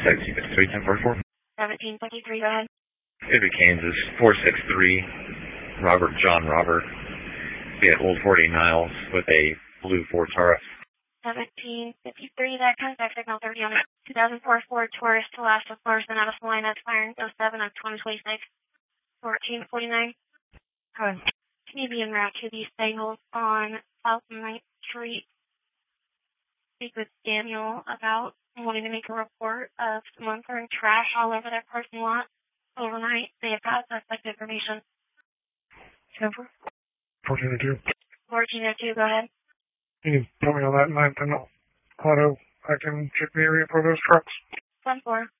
Taxi 31044. 1753, go ahead. City, Kansas, 463, Robert John Robert. Be at Old 40 Niles with a blue Ford Taurus. 1753, that contact signal 30 on the 2004 Ford Taurus to last of Florissant out of Salina, expiring 07 of 2026, 1449. Go ahead. Can you be en route to the Stangles on South 9th Street? Speak with Daniel about wanting to make a report of someone throwing trash all over their parking lot overnight. They have got suspect information. Over. 1402. 1402, go ahead. Can you tell me on that 9th and Auto I can check the area for those trucks? 1-4.